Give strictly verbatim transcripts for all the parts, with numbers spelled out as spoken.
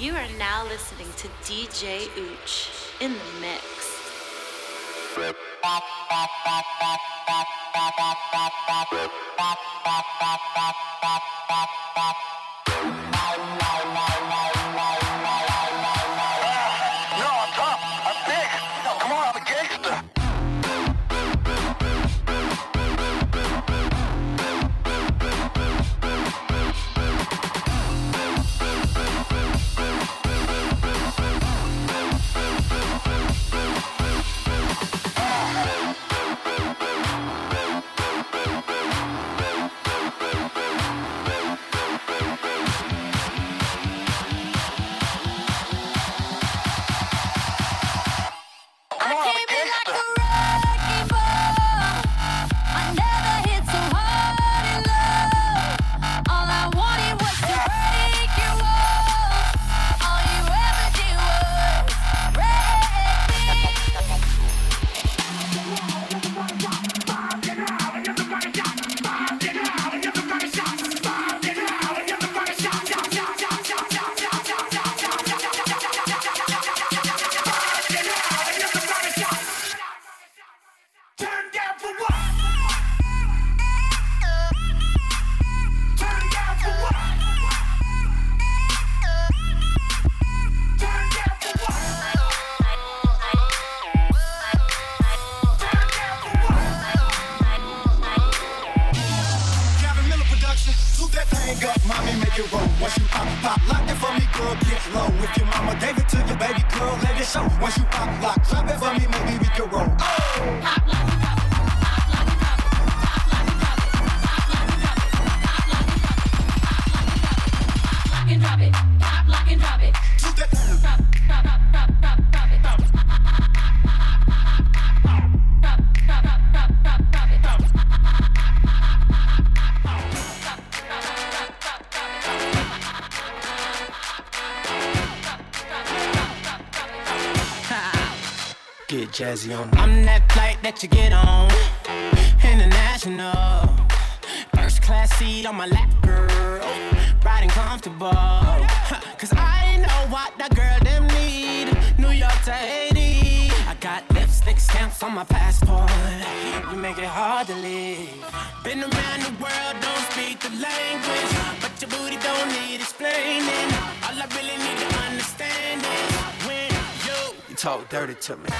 You are now listening to D J Ooch in the mix. Jazzy on. I'm that flight that you get on, international. First class seat on my lap, girl, riding comfortable. Cause I know what that girl them need. New York to Haiti, I got lipstick stamps on my passport. You make it hard to leave. Been around the world, don't speak the language, but your booty don't need explaining. All I really need to understand is when you, you talk dirty to me.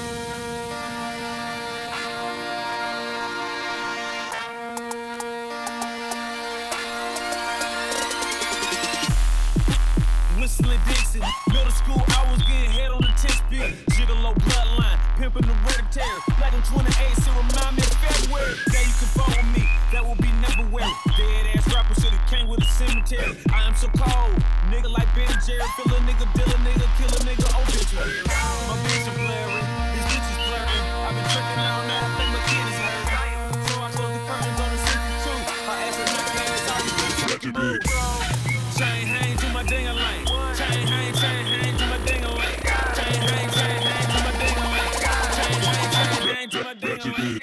Whistling Dixon, middle school, I was getting head on the ten speed. Gigolo bloodline, pimping the hereditary. Like I'm twenty-eight, so remind me of February. That you can phone with me, that will be never weary. Dead ass rapper should've came with a cemetery. I am so cold, nigga like Ben and Jerry. Fill a nigga, deal a nigga, kill a nigga, obituary. My bitch is blaring, these bitches flirting. I've been tricking out now, I think my kid is hurt. So I close the curtains on the sixty-two. I asked her not to ask, how you been? Let your bitch. Chain hang to my ding-a-ling. Chain hang, chain hang to my ding-a-ling. Chain hang, chain hang to my ding-a-ling. Chain hang, chain hang to my ding-a-ling.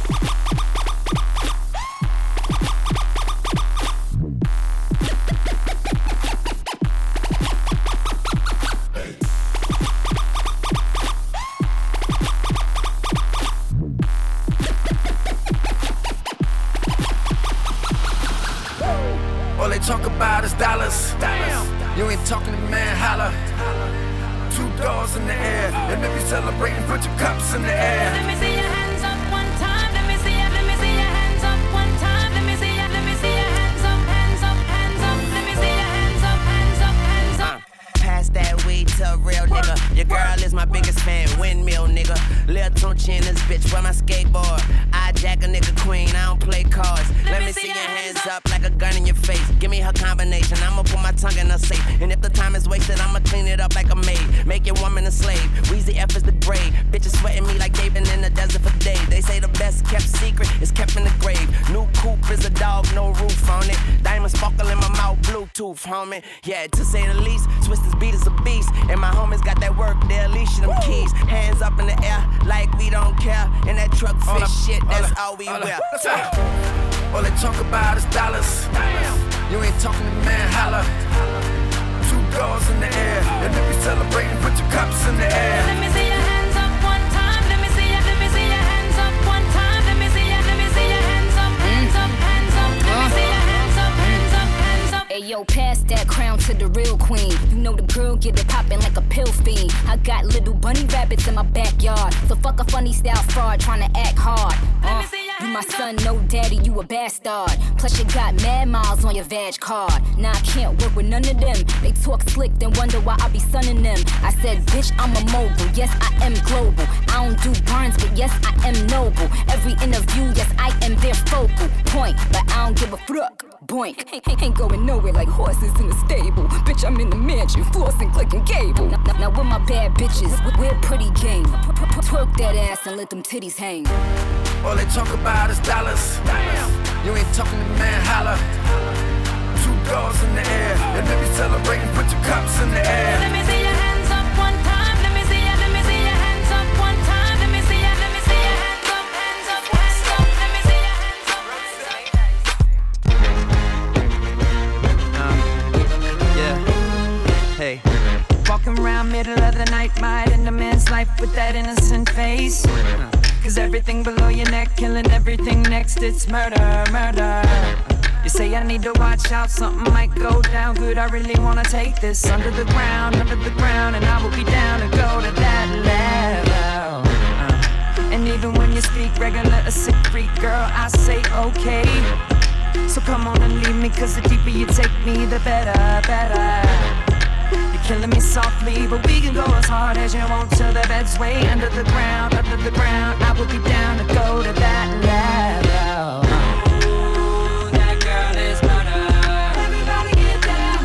All they talk about is dollars. Damn. You ain't talking to man, holla. Two doors in the air, and if you celebrating, put your cups in the air. Let me see your hands up one time. Let me see ya. Let me see your hands up one time. Let me see ya. Let me see your hands up, hands up, hands up. Let me see your hands up, hands up, hands up. Uh, pass that weed to a real nigga. Your girl is my biggest fan, windmill nigga. Lil Tunchi in this bitch, wear my skateboard. I jack a nigga queen, I don't play cards. Let, Let me see your hands up like a gun in your face. Give me her combination, I'ma put my tongue in her safe. And if the time is wasted, I'ma clean it up like a maid. Make your woman a slave, Weezy F is the grade. Bitches sweating me like they've been in the desert for days. They say the best kept secret is kept in the grave. New coupe is a dog, no roof on it. Diamonds sparkle in my mouth, Bluetooth, homie. Yeah, to say the least, Twista's beat is a beast. And my homies got that work, they'll leash them keys. Hands up in the air like we don't care. In that truck fit shit, that's all we wear. All they talk about is dollars. You ain't talking to man, holla. Two doors in the air. And if you're celebrating, put your cups in the air. Let me see your hands up one time. Let me see your, let me see your hands up one time. Let me see your, let me see your hands up, hands up, hands up. Let me see your hands up, hands up, hands up. Hey yo, pass that crown to the real queen. You know the girl get it poppin' like a pill fiend. I got little bunny rabbits in my backyard, so fuck a funny style fraud tryna act hard. Uh, you my son, no daddy, you a bastard. Plus you got mad miles on your vag card. Now I can't work with none of them. They talk slick, then wonder why I be sunning them. I said, bitch, I'm a mogul. Yes, I am global. I don't do burns, but yes, I am noble. Every interview, yes, I am their focal point. But I don't give a fuck. Boink. Ain't, ain't going nowhere like horses in a stable. Bitch, I'm in the mansion, flossing, clicking cable. Now, now, now with my bad bitches, we're pretty game. Twerk that ass and let them titties hang. All they talk about is dollars. You ain't talking to man, holla. Two doors in the air. And if you're celebrating, put your cups in the air. Let me see your hands up one time. Let me see your, let me see your hands up one time. Let me see your, let me see your hands up, hands up, hands up. Let me see your hands up. Uh, yeah. Hey. Walking around middle of the night, might end a man's life with that innocent face. Uh. Cause everything below your neck, killing everything next, it's murder, murder. You say I need to watch out, something might go down good. I really wanna take this under the ground, under the ground, and I will be down to go to that level. Uh, and even when you speak regular, a sick freak, girl, I say okay. So come on and leave me, cause the deeper you take me, the better, better. You're killing me softly, but we can go as hard as you want till the bed's way under the ground, under the ground. I will be down to go to that level. Ooh, that girl is murder. Everybody get down.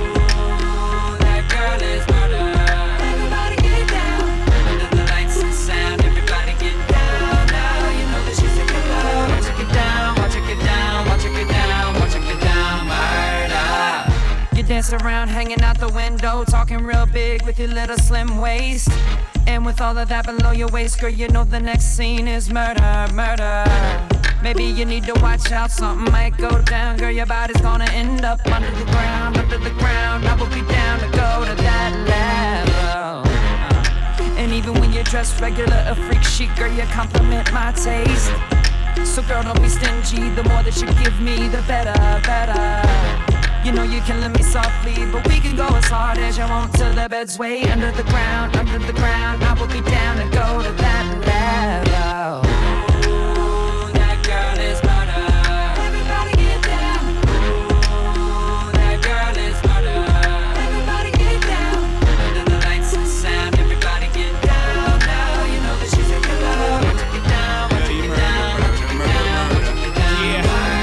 Ooh, that girl is murder. Everybody get down. Under the lights and sound, everybody get down. Now you know that she's a killer. Watch her get down, watch her get down, watch her get down, watch her get down, murder. You dance around, hanging out the window, talking real big with your little slim waist. And with all of that below your waist, girl, you know the next scene is murder, murder. Maybe you need to watch out, something might go down. Girl, your body's gonna end up under the ground, under the ground. I will be down to go to that level. uh, And even when you're dressed regular, a freak chic, girl, you compliment my taste. So girl, don't be stingy, the more that you give me, the better, better. You know you're killing me softly, but we can go as hard as you want till the bed's way under the ground, under the ground. I will be down to go to that level. Ooh, that girl is murder. Everybody get down. Ooh, that girl is murder. Everybody get down. Under the lights and sound, everybody get down. Now you know that she's a killer. Watch her get down, watch her get down, watch her get down, watch her get down.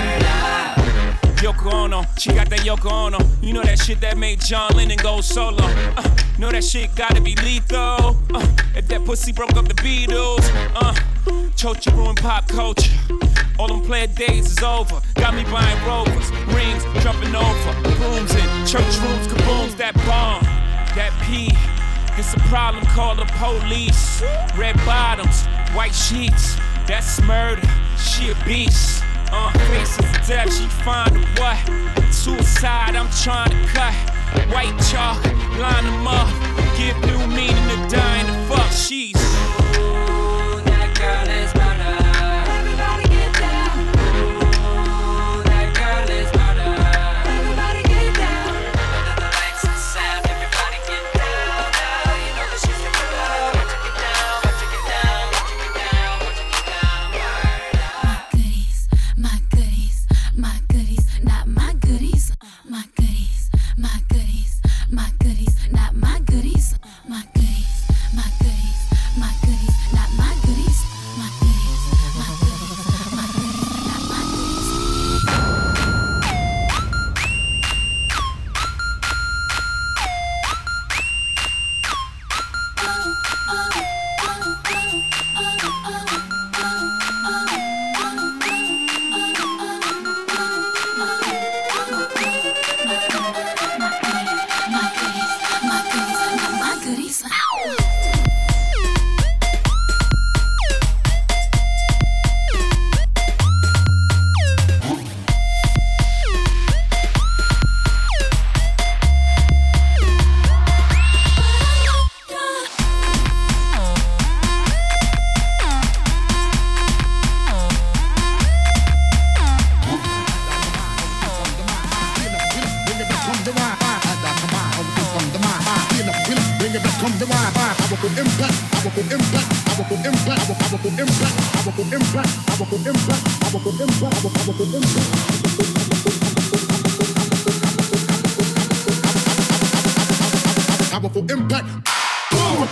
Yoko Ono, she got that Yoko Ono. You know that shit that made John Lennon go solo. Uh, know that shit gotta be lethal. Uh, if that pussy broke up the Beatles. Uh, Chocha ruined pop culture. All them player days is over. Got me buying Rovers, rings, jumping over, booms in church rooms, kabooms. That bomb, that P. It's a problem, call the police. Red bottoms, white sheets. That's murder. She a beast. Uh, faces of death, she find a what? Suicide, I'm trying to cut. White chalk, line them up. Give new meaning to dying to fuck. She's ooh, that girl is murder. Everybody get down. Ooh, that girl is murder. Everybody get down. Under the lights and sound, everybody get down. Now you know that she's a killer. Watch her get down, watch her get down, watch her get down, watch her get down, murder. My goodies, my goodies, not my goodies. My goodies, my goodies, my goodies, not my goodies. My goodies, my goodies, my it back, come to my powerful impact, powerful impact, powerful impact, powerful impact, powerful impact, powerful impact, powerful impact, powerful impact. Powerful impact. Boom.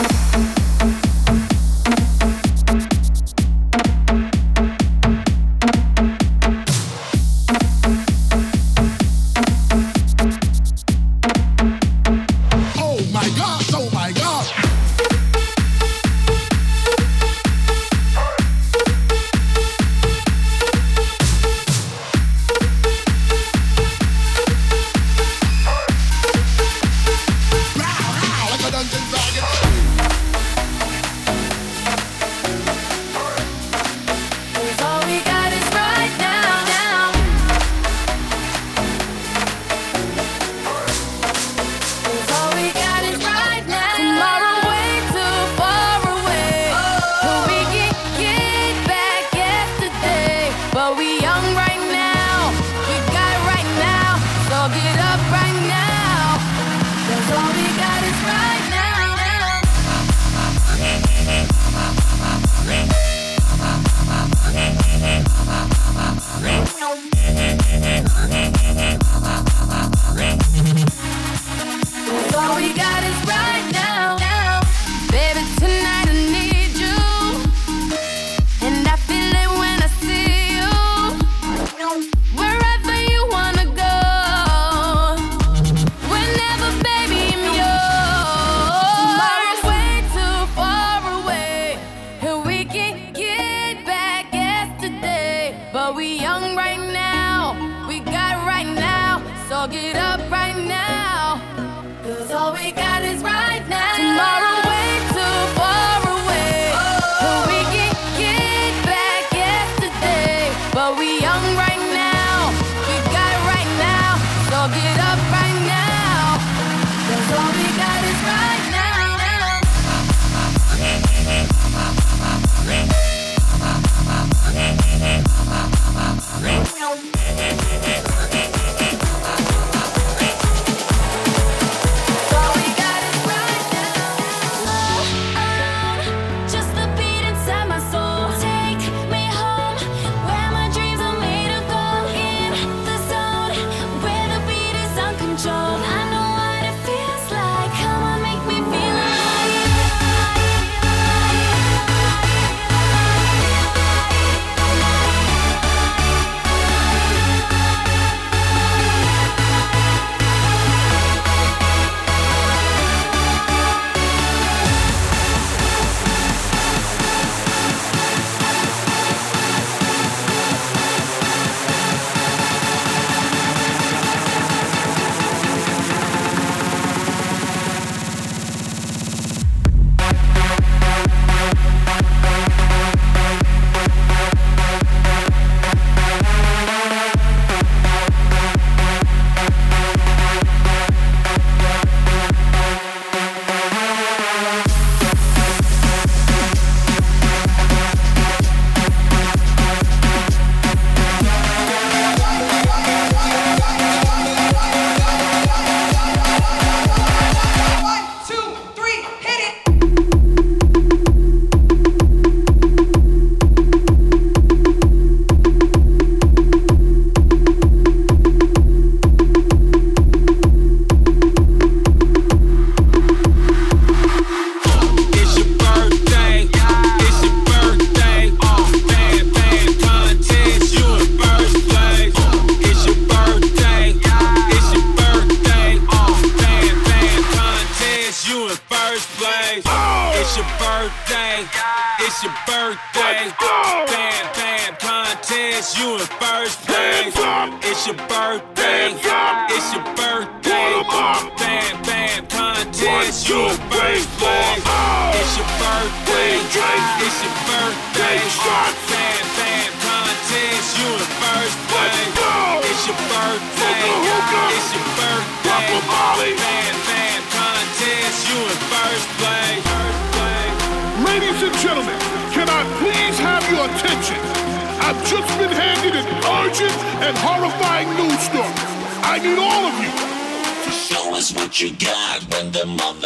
Ladies and gentlemen, can I please have your attention? I've just been handed an urgent and horrifying news story. I need all of you to show us what you got when the mother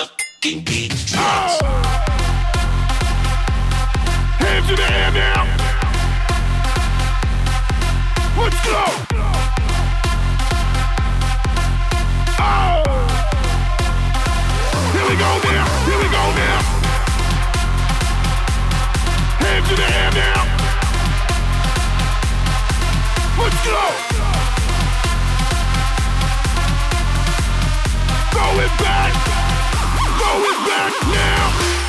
fucking beat drops. Oh. Hands in the air now. Let's go. Oh. Here we go now. Here we go now. Hands in the air now. Let's go. Going back. Going back now.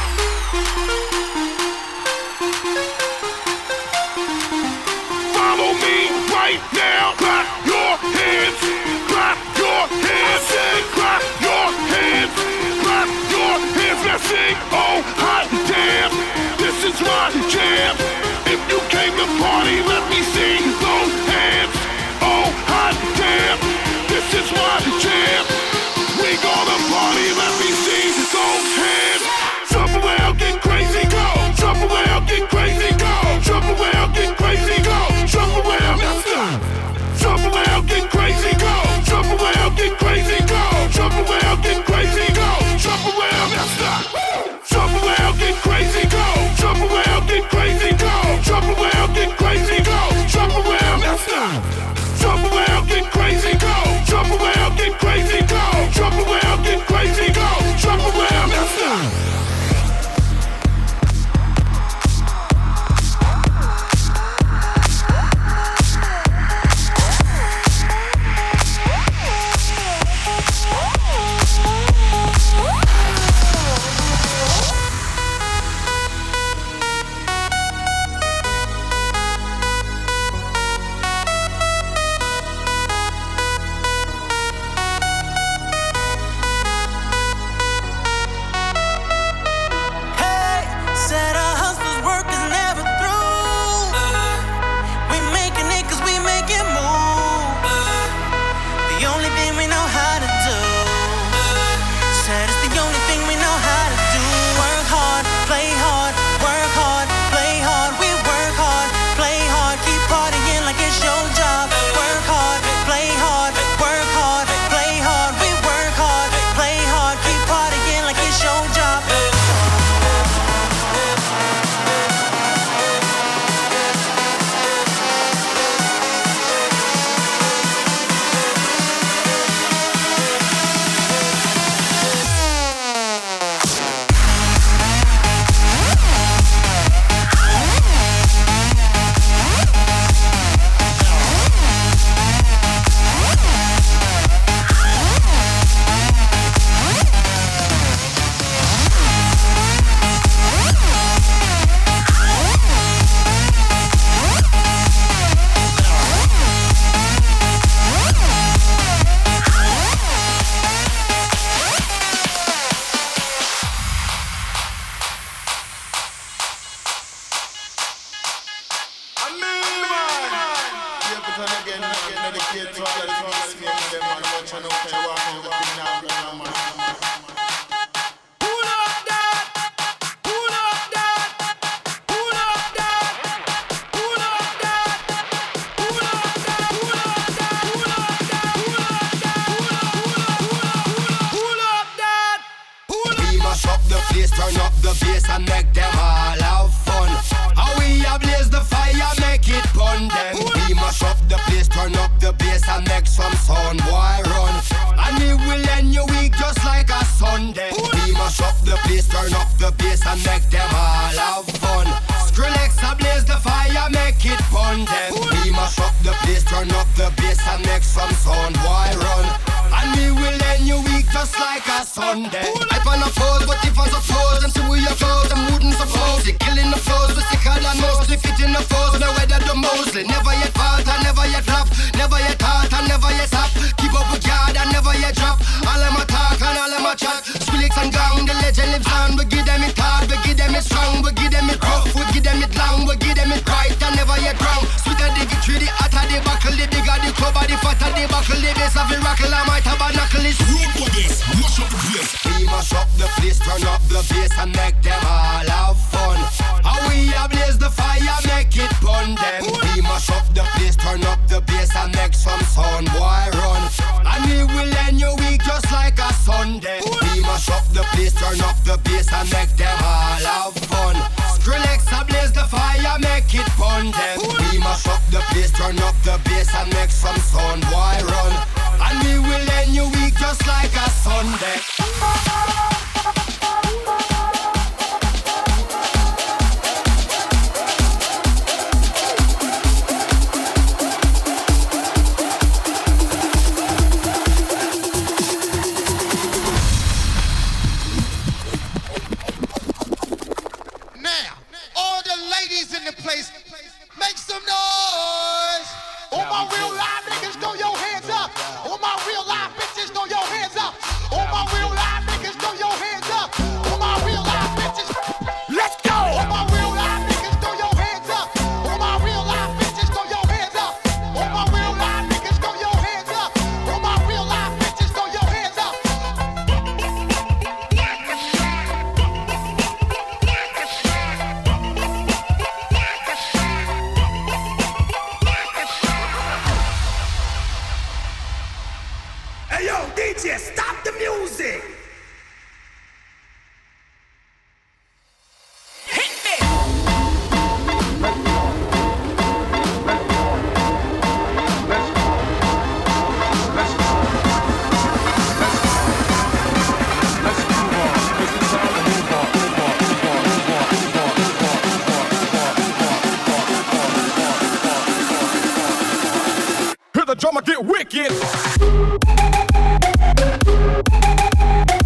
Follow me right now. Clap your hands. Clap your hands. Clap your hands. Clap your hands. Now sing. Oh, hot damn. This is my jam. If you came to party, let me see those hands. Oh, hot damn. This is my jam. We gonna party, let me see those hands. Jump around, get crazy, go. Jump around, get crazy, go. Jump around, get crazy, go. Jump around, now stop. Jump around, get crazy, go. Jump around, get crazy, go. Jump around, get crazy, go. Jump around, now stop. Jump around, get crazy, go. Jump around, get crazy, go. Jump around, get crazy, go. Jump around, now stop. Jump around, get crazy, go. Jump around, get crazy, go. Jump around, get crazy, go. Jump around, now stop. Turn up and make them all have fun. Skrillex a blaze the fire, make it fun. Then we mash up the place, turn up the bass and make some sound. Why run? And we will end your week just like a Sunday. Drummer get wicked.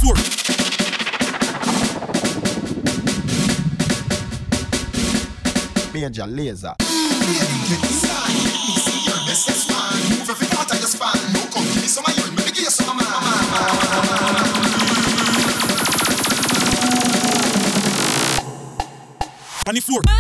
floor. Major Laser. On the floor.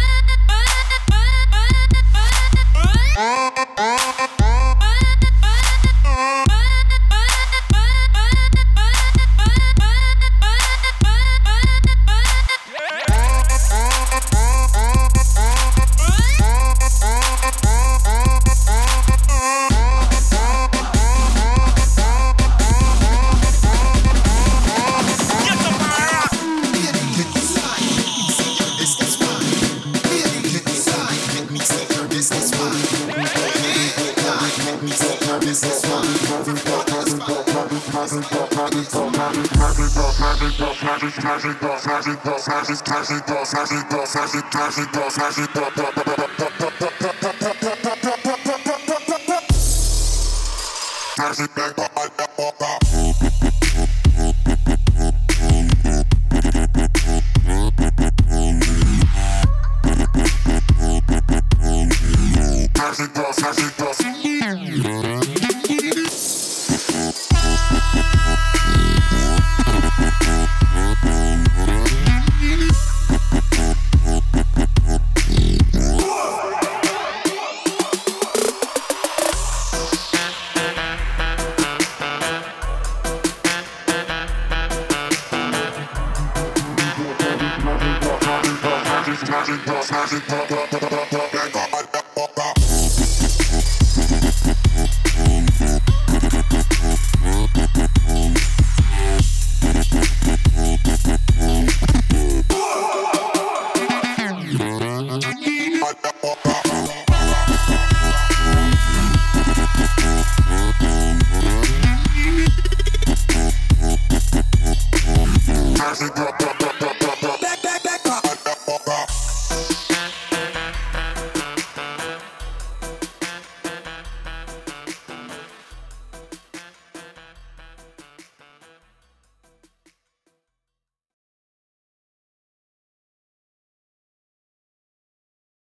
Drop, drop, drop, drop.